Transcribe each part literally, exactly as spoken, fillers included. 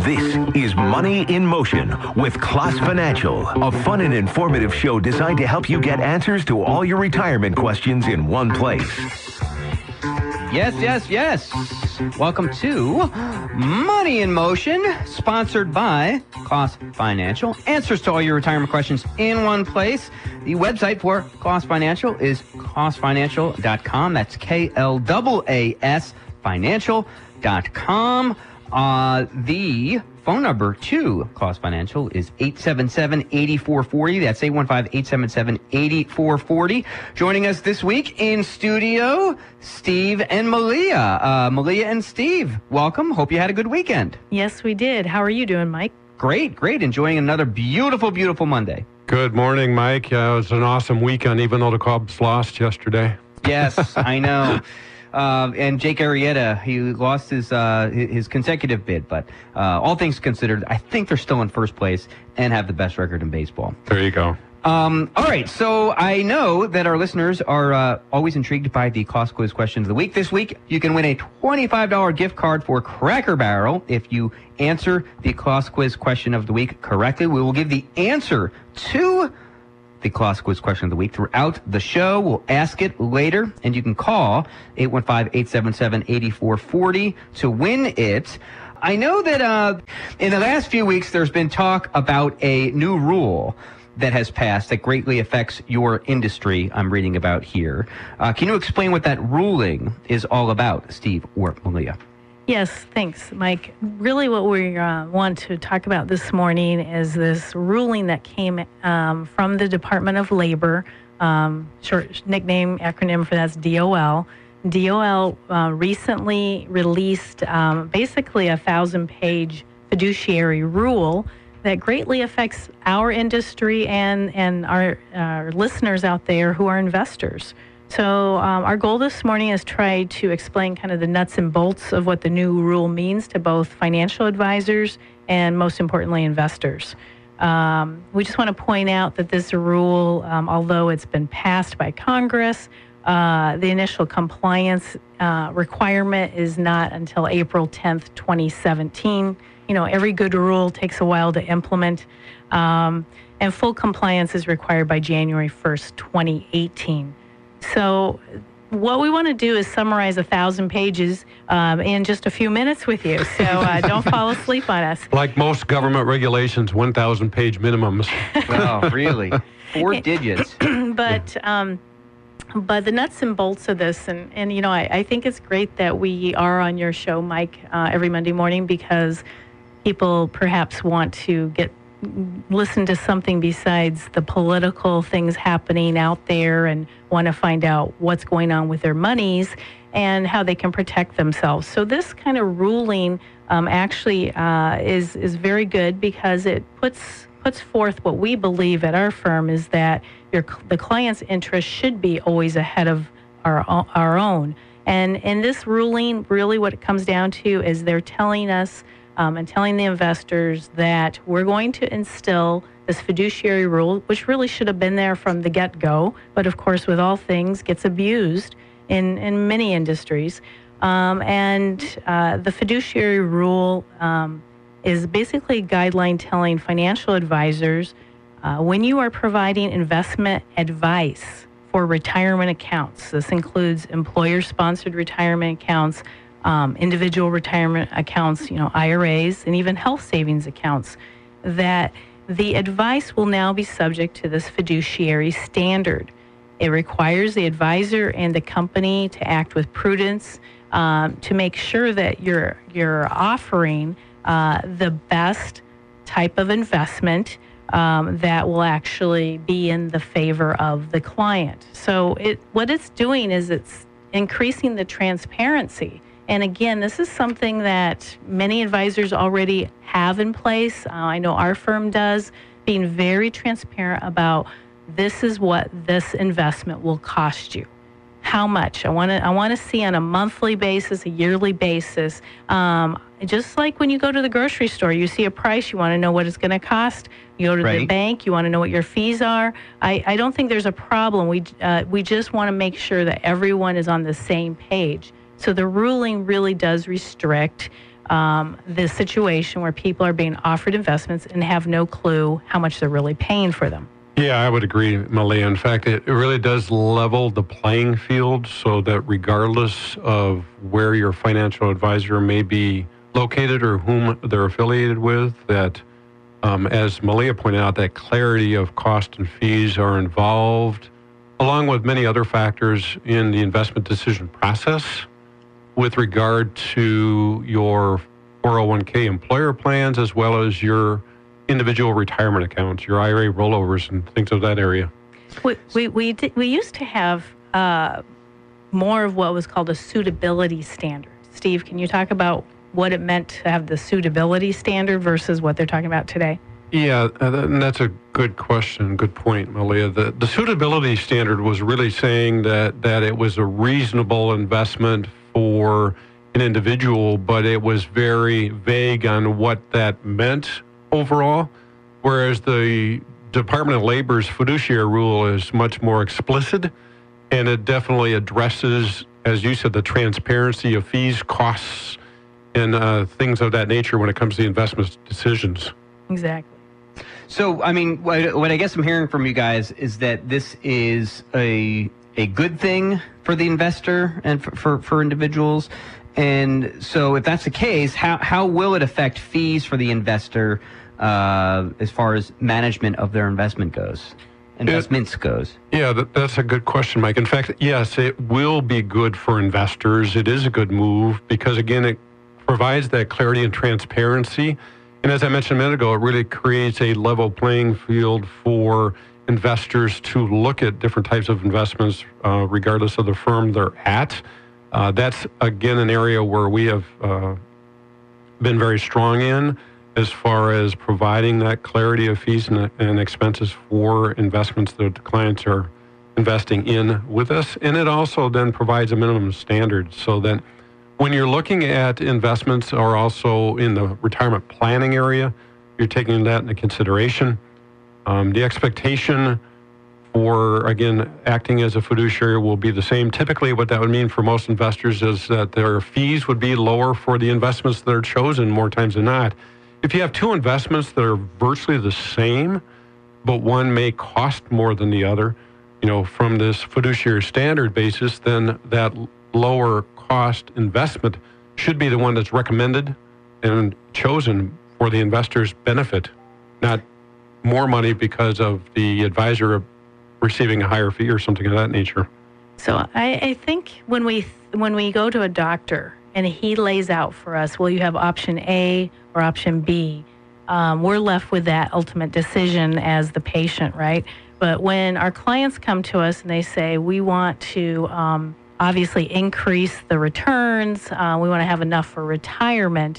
This is Money in Motion with Klaas Financial, a fun and informative show designed to help you get answers to all your retirement questions in one place. Yes, yes, yes. Welcome to Money in Motion, sponsored by Klaas Financial. Answers to all your retirement questions in one place. The website for Klaas Financial is klaas financial dot com. That's K L A A S financial dot com. Uh, the phone number to Klaas Financial is eight seven seven, eight four four zero. That's eight one five, eight seven seven, eight four four zero. Joining us this week in studio, Steve and Malia. Uh, Malia and Steve, welcome. Hope you had a good weekend. Yes, we did. How are you doing, Mike? Great, great. Enjoying another beautiful, beautiful Monday. Good morning, Mike. Uh, it was an awesome weekend, even though the Cubs lost yesterday. Yes, I know. Uh, and Jake Arrieta, he lost his uh, his consecutive bid, but uh, all things considered, I think they're still in first place and have the best record in baseball. There you go. Um, all right, so I know that our listeners are uh, always intrigued by the Klaas Quiz question of the week. This week, you can win a twenty-five dollars gift card for Cracker Barrel if you answer the Klaas Quiz question of the week correctly. We will give the answer to the Klaas Quiz question of the week throughout the show. We'll ask it later, and you can call eight one five, eight seven seven, eight four four zero to win it. I know that uh, in the last few weeks, there's been talk about a new rule that has passed that greatly affects your industry I'm reading about here. Uh, can you explain what that ruling is all about, Steve or Malia? Yes, thanks, Mike. Really what we uh, want to talk about this morning is this ruling that came um, from the Department of Labor, um, short nickname, acronym for that's D O L. D O L uh, recently released um, basically a thousand-page fiduciary rule that greatly affects our industry and, and our, our listeners out there who are investors. So um, our goal this morning is try to explain kind of the nuts and bolts of what the new rule means to both financial advisors and, most importantly, investors. Um, we just want to point out that this rule, um, although it's been passed by Congress, uh, the initial compliance uh, requirement is not until April tenth, twenty seventeen. You know, every good rule takes a while to implement, um, and full compliance is required by January first, twenty eighteen. So what we want to do is summarize a thousand pages um, in just a few minutes with you. So uh, don't fall asleep on us. Like most government regulations, one thousand page minimums. Oh, really? Four digits. But um, but the nuts and bolts of this, and, and you know, I, I think it's great that we are on your show, Mike, uh, every Monday morning, because people perhaps want to get listen to something besides the political things happening out there and want to find out what's going on with their monies and how they can protect themselves. So this kind of ruling um, actually uh, is is very good because it puts puts forth what we believe at our firm is that your the client's interest should be always ahead of our our own. And in this ruling, really what it comes down to is they're telling us Um, and telling the investors that we're going to instill this fiduciary rule, which really should have been there from the get-go, but of course, with all things, gets abused in, in many industries. Um, and uh, the fiduciary rule um, is basically a guideline telling financial advisors uh, when you are providing investment advice for retirement accounts. This includes employer-sponsored retirement accounts, Um, individual retirement accounts, you know, I R As, and even health savings accounts, that the advice will now be subject to this fiduciary standard. It requires the advisor and the company to act with prudence um, to make sure that you're, you're offering uh, the best type of investment um, that will actually be in the favor of the client. So it, what it's doing is it's increasing the transparency. And again, this is something that many advisors already have in place. Uh, I know our firm does, being very transparent about this is what this investment will cost you. How much? I want to I want to see on a monthly basis, a yearly basis. Um, just like when you go to the grocery store, you see a price, you want to know what it's going to cost. You go to right. the bank, you want to know what your fees are. I, I don't think there's a problem. We uh, we just want to make sure that everyone is on the same page. So the ruling really does restrict um, this situation where people are being offered investments and have no clue how much they're really paying for them. Yeah, I would agree, Malia. In fact, it, it really does level the playing field so that regardless of where your financial advisor may be located or whom they're affiliated with, that um, as Malia pointed out, that clarity of cost and fees are involved, along with many other factors in the investment decision process with regard to your four oh one k employer plans as well as your individual retirement accounts, your I R A rollovers and things of that area. We we we, did, we used to have uh, more of what was called a suitability standard. Steve, can you talk about what it meant to have the suitability standard versus what they're talking about today? Yeah, and that's a good question, good point, Malia. The, the suitability standard was really saying that, that it was a reasonable investment for an individual, but it was very vague on what that meant overall, whereas the Department of Labor's fiduciary rule is much more explicit, and it definitely addresses, as you said, the transparency of fees, costs, and uh, things of that nature when it comes to the investment decisions. Exactly. So, I mean, what, what I guess I'm hearing from you guys is that this is a a good thing for the investor and for, for, for individuals. And so if that's the case, how, how will it affect fees for the investor uh, as far as management of their investment goes, investments it, goes? Yeah, that, that's a good question, Mike. In fact, yes, it will be good for investors. It is a good move because, again, it provides that clarity and transparency. And as I mentioned a minute ago, it really creates a level playing field for investors to look at different types of investments, uh, regardless of the firm they're at. Uh, that's, again, an area where we have uh, been very strong in as far as providing that clarity of fees and, and expenses for investments that the clients are investing in with us. And it also then provides a minimum standard so that when you're looking at investments or also in the retirement planning area, you're taking that into consideration. Um, the expectation for, again, acting as a fiduciary will be the same. Typically, what that would mean for most investors is that their fees would be lower for the investments that are chosen more times than not. If you have two investments that are virtually the same, but one may cost more than the other, you know, from this fiduciary standard basis, then that lower cost investment should be the one that's recommended and chosen for the investor's benefit, not more money because of the advisor receiving a higher fee or something of that nature. So I, I think when we when we go to a doctor and he lays out for us, well, you have option A or option B, um, we're left with that ultimate decision as the patient, right? But when our clients come to us and they say, we want to um, obviously increase the returns, uh, we want to have enough for retirement,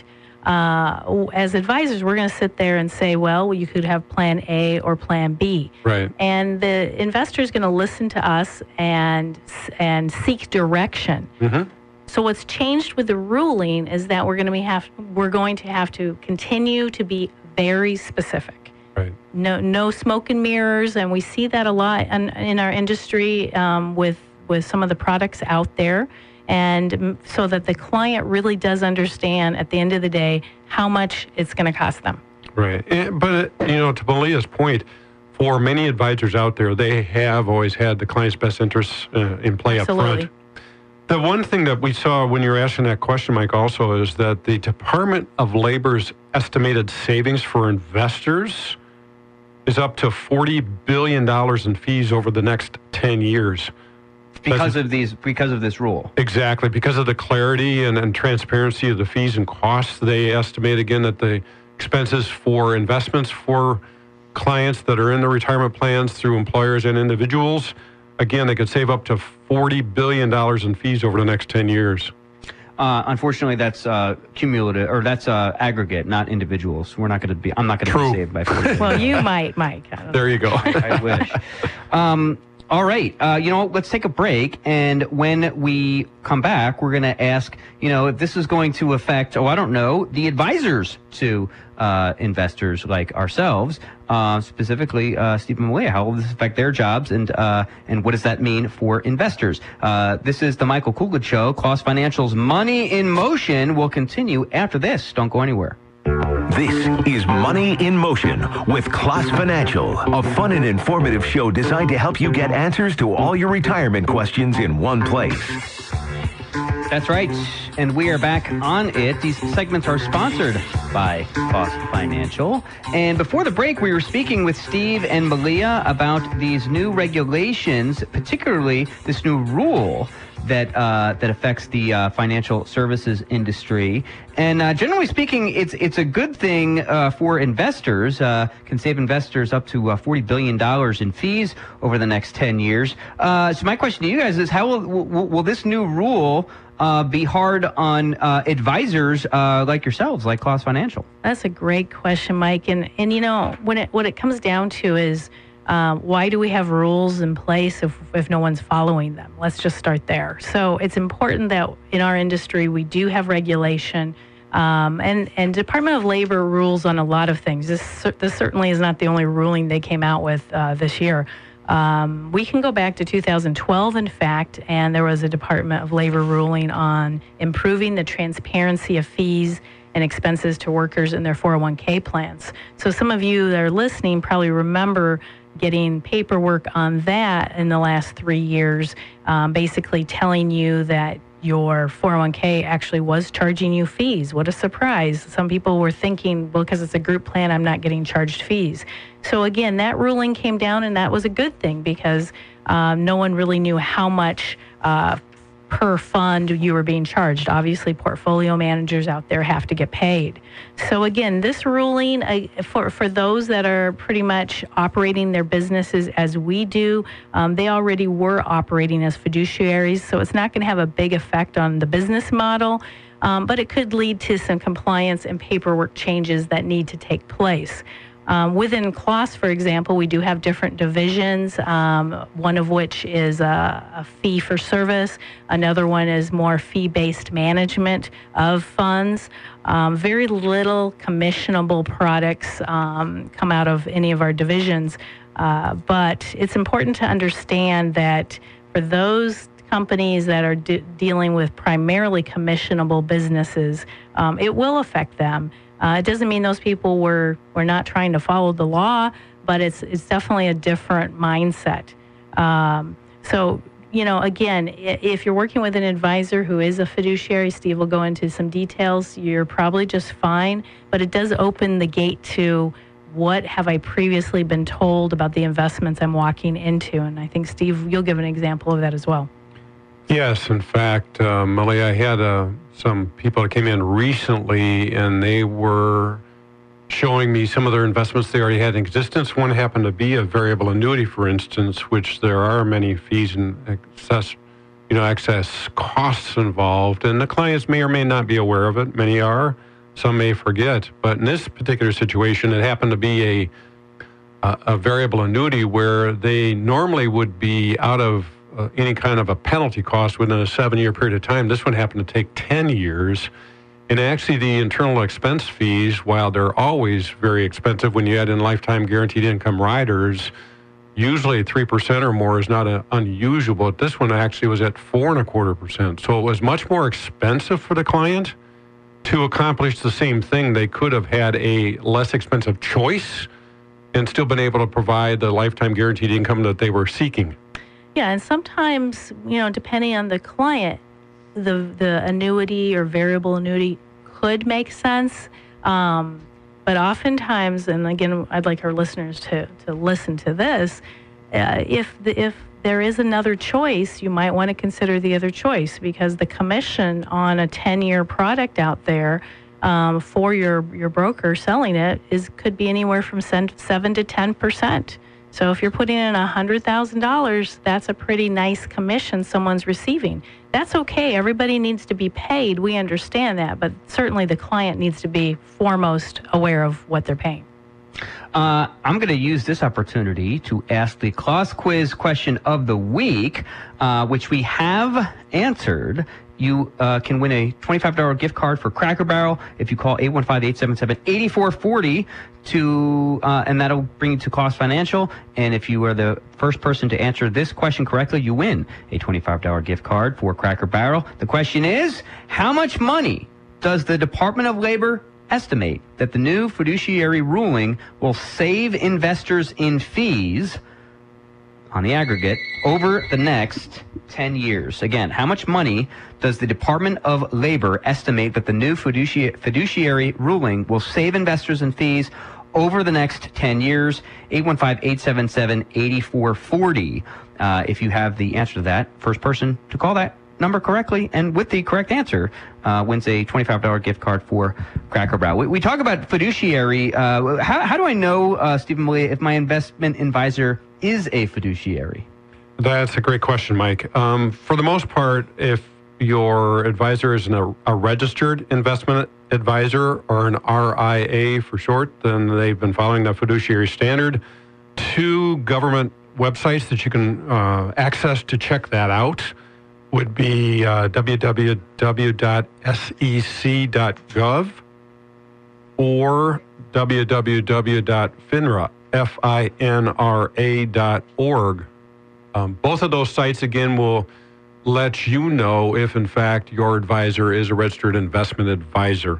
Uh, as advisors, we're going to sit there and say, well, you could have plan A or plan B. Right. And the investor is going to listen to us and and seek direction. Mm-hmm. So what's changed with the ruling is that we're going to be have we're going to have to continue to be very specific. Right. No no smoke and mirrors, and we see that a lot in, in our industry um, with with some of the products out there. And so that the client really does understand at the end of the day how much it's going to cost them. Right. And, but, you know, to Malia's point, for many advisors out there, they have always had the client's best interests uh, in play Absolutely. up front. The one thing that we saw when you were asking that question, Mike, also is that the Department of Labor's estimated savings for investors is up to forty billion dollars in fees over the next ten years. Because of these, because of this rule. Exactly. Because of the clarity and, and transparency of the fees and costs, they estimate again that the expenses for investments for clients that are in the retirement plans through employers and individuals, again, they could save up to forty billion dollars in fees over the next ten years. Uh, unfortunately, that's uh, cumulative, or that's uh, aggregate, not individuals. We're not going to be. I'm not going to be saved by forty. Well, you might, Mike. I don't there you go. I, I wish. Um, All right. Uh, you know, let's take a break. And when we come back, we're going to ask, you know, if this is going to affect, oh, I don't know, the advisors to uh, investors like ourselves, uh, specifically uh, Steve and Malia. How will this affect their jobs, and uh, and what does that mean for investors? Uh, this is the Michael Coolidge Show. Kloss Financial's Money in Motion will continue after this. Don't go anywhere. This is Money in Motion with Kloss Financial, a fun and informative show designed to help you get answers to all your retirement questions in one place. That's right, and we are back on it. These segments are sponsored by Kloss Financial. And before the break, we were speaking with Steve and Malia about these new regulations, particularly this new rule that uh, that affects the uh, financial services industry. And uh, generally speaking, it's it's a good thing uh, for investors. Uh, can save investors up to uh, forty billion dollars in fees over the next ten years. Uh, so my question to you guys is, how will, will, will this new rule uh, be hard on uh, advisors uh, like yourselves, like Kloss Financial? That's a great question, Mike. And, and you know, when it, what it comes down to is, Um, why do we have rules in place if, if no one's following them? Let's just start there. So it's important that in our industry we do have regulation, um, and and Department of Labor rules on a lot of things. This this certainly is not the only ruling they came out with uh, this year. Um, we can go back to two thousand twelve, in fact, and there was a Department of Labor ruling on improving the transparency of fees and expenses to workers in their four oh one k plans. So some of you that are listening probably remember getting paperwork on that in the last three years, um, basically telling you that your four oh one k actually was charging you fees. What a surprise. Some people were thinking, well, because it's a group plan, I'm not getting charged fees. So again, that ruling came down, and that was a good thing because um, no one really knew how much uh, per fund you were being charged. Obviously, portfolio managers out there have to get paid. So again, this ruling, uh, for, for those that are pretty much operating their businesses as we do, um, they already were operating as fiduciaries, so it's not going to have a big effect on the business model, um, but it could lead to some compliance and paperwork changes that need to take place. Um, within Kloss, for example, we do have different divisions, um, one of which is a, a fee for service. Another one is more fee-based management of funds. Um, very little commissionable products um, come out of any of our divisions. Uh, but it's important to understand that for those companies that are de- dealing with primarily commissionable businesses, um, it will affect them. Uh, it doesn't mean those people were, were not trying to follow the law, but it's it's definitely a different mindset. Um, so, you know, again, if you're working with an advisor who is a fiduciary, Steve will go into some details, you're probably just fine, but it does open the gate to what have I previously been told about the investments I'm walking into. And I think, Steve, you'll give an example of that as well. Yes, in fact, uh, Malia, I had uh, some people that came in recently, and they were showing me some of their investments they already had in existence. One happened to be a variable annuity, for instance, which there are many fees and excess, you know, excess costs involved, and the clients may or may not be aware of it. Many are, some may forget. But in this particular situation, it happened to be a a, a variable annuity where they normally would be out of Uh, any kind of a penalty cost within a seven-year period of time. This one happened to take ten years. And actually the internal expense fees, while they're always very expensive when you add in lifetime guaranteed income riders, usually three percent or more is not a, unusual. But this one actually was at four and a quarter percent. So it was much more expensive for the client to accomplish the same thing. They could have had a less expensive choice and still been able to provide the lifetime guaranteed income that they were seeking. Yeah, and sometimes, you know, depending on the client, the the annuity or variable annuity could make sense. Um, but oftentimes, and again, I'd like our listeners to, to listen to this, uh, if the, if there is another choice, you might want to consider the other choice, because the commission on a ten-year product out there um, for your, your broker selling it is could be anywhere from seven to ten percent. So if you're putting in one hundred thousand dollars, that's a pretty nice commission someone's receiving. That's okay. Everybody needs to be paid. We understand that. But certainly the client needs to be foremost aware of what they're paying. Uh, I'm going to use this opportunity to ask the Class Quiz question of the week, uh, which we have answered. You uh, can win a twenty-five dollars gift card for Cracker Barrel if you call eight one five, eight seven seven, eight four four zero to, uh, and that'll bring you to Cost Financial. And if you are the first person to answer this question correctly, you win a twenty-five dollars gift card for Cracker Barrel. The question is, how much money does the Department of Labor estimate that the new fiduciary ruling will save investors in fees on the aggregate over the next ten years? Again, how much money does the Department of Labor estimate that the new fiduci- fiduciary ruling will save investors in fees over the next ten years? eight one five, eight seven seven, eight four four zero. Uh, if you have the answer to that, first person to call that number correctly and with the correct answer uh, wins a twenty-five dollars gift card for Cracker Barrel. We, we talk about fiduciary. Uh, how, how do I know, uh, Stephen Malia, if my investment advisor is a fiduciary? That's a great question, Mike. Um, for the most part, if your advisor is an, a, a registered investment advisor, or an R I A for short, then they've been following the fiduciary standard. Two government websites that you can uh, access to check that out would be uh, w w w dot s e c dot gov or w w w dot finra, F I N R A dot org. Um, both of those sites, again, will let you know if, in fact, your advisor is a registered investment advisor.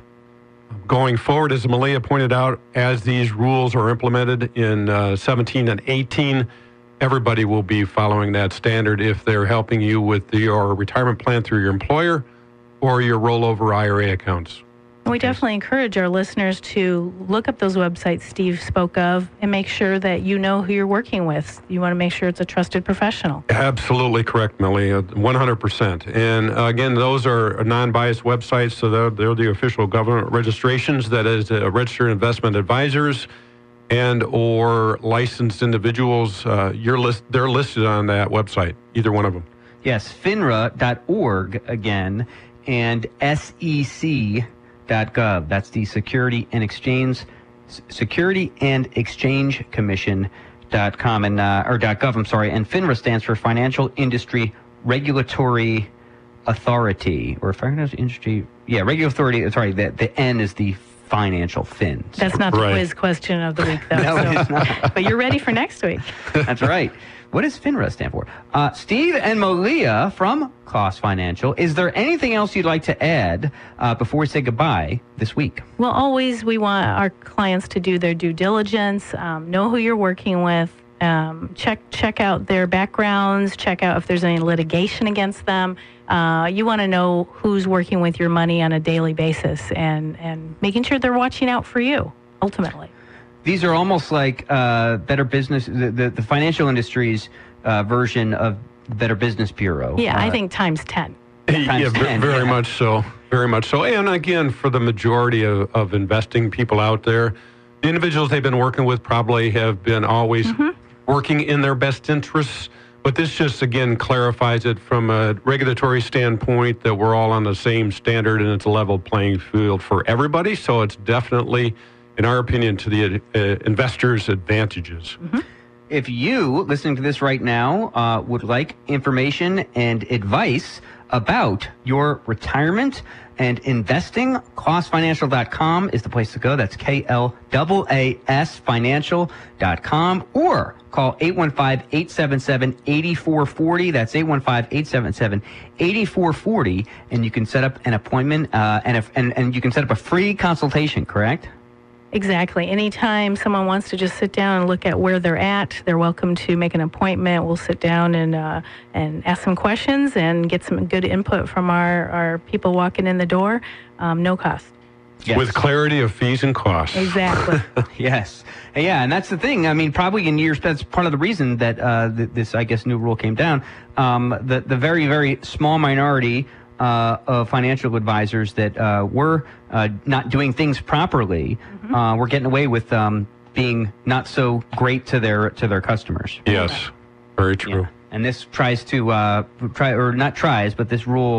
Going forward, as Malia pointed out, as these rules are implemented in uh, seventeen and eighteen, everybody will be following that standard if they're helping you with the, your retirement plan through your employer or your rollover I R A accounts. We definitely encourage our listeners to look up those websites Steve spoke of and make sure that you know who you're working with. You want to make sure it's a trusted professional. Absolutely correct, Millie, one hundred percent. And uh, again, those are non-biased websites, so they're, they're the official government registrations, that is, uh, registered investment advisors and or licensed individuals. Uh, you're list, they're listed on that website, either one of them. Yes, finra dot org again, and S E C dot gov. That's the Security and Exchange Security and Exchange Commission dot com and uh, or .gov. I'm sorry. And FINRA stands for Financial Industry Regulatory Authority, or Financial Industry. Yeah, Regulatory Authority. Sorry, the the N is the financial fin. So. That's not the Right. quiz question of the week, though. No, so. it's not. But you're ready for next week. That's right. What does FINRA stand for? Uh, Steve and Malia from Cost Financial, is there anything else you'd like to add uh, before we say goodbye this week? Well, always we want our clients to do their due diligence, um, know who you're working with, um, check check out their backgrounds, check out if there's any litigation against them. Uh, you want to know who's working with your money on a daily basis and, and making sure they're watching out for you, ultimately. These are almost like uh, Better Business, the, the, the financial industry's uh, version of Better Business Bureau. Yeah, uh, I think times ten. Yeah, ten, very yeah. much so. Very much so. And again, for the majority of, of investing people out there, the individuals they've been working with probably have been always mm-hmm. working in their best interests. But this just, again, clarifies it from a regulatory standpoint that we're all on the same standard and it's a level playing field for everybody. So it's definitely, in our opinion, to the uh, investors' advantages. Mm-hmm. If you, listening to this right now, uh, would like information and advice about your retirement and investing, Class Financial dot com is the place to go. That's K L A A S financial dot com, or call eight one five, eight seven seven, eight four four zero. That's eight one five, eight seven seven, eight four four zero, and you can set up an appointment uh, and, if, and, and you can set up a free consultation, correct? Exactly. Anytime someone wants to just sit down and look at where they're at, they're welcome to make an appointment. We'll sit down and uh, and ask some questions and get some good input from our, our people walking in the door. Um, no cost. Yes. With clarity of fees and costs. Exactly. Yes. Yeah, and that's the thing. I mean, probably in years, that's part of the reason that uh, th- this, I guess, new rule came down. Um, the, the very, very small minority Uh, of financial advisors that uh, were uh, not doing things properly, mm-hmm. uh, were getting away with um, being not so great to their to their customers. Yes, very true. Yeah. And this tries to uh, try, or not tries, but this rule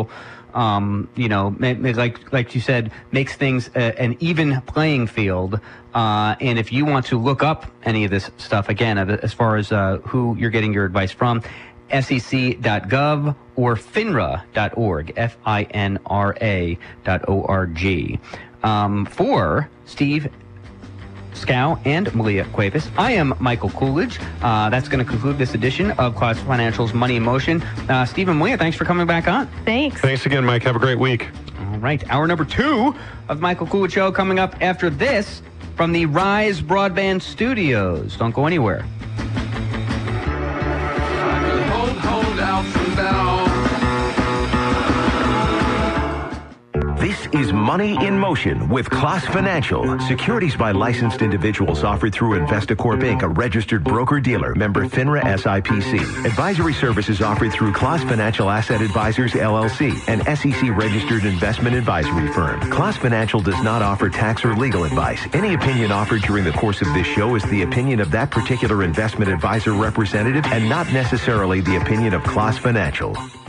um, you know, ma- ma- like like you said, makes things a, an even playing field. Uh, and if you want to look up any of this stuff, again, as far as uh, who you're getting your advice from, S E C dot gov or finra dot org, F I N R A dot O R G. Um, for Steve Scow and Malia Cuevas, I am Michael Coolidge. Uh, that's going to conclude this edition of Class Financial's Money in Motion. Uh, Steve and Malia, thanks for coming back on. Thanks. Thanks again, Mike. Have a great week. All right. Hour number two of Michael Coolidge Show coming up after this from the Rise Broadband Studios. Don't go anywhere. Hold, hold out from now. This is Money in Motion with Class Financial. Securities by licensed individuals offered through Investacorp Incorporated, a registered broker-dealer, member FINRA S I P C. Advisory services offered through Class Financial Asset Advisors, L L C, an S E C-registered investment advisory firm. Class Financial does not offer tax or legal advice. Any opinion offered during the course of this show is the opinion of that particular investment advisor representative and not necessarily the opinion of Class Financial.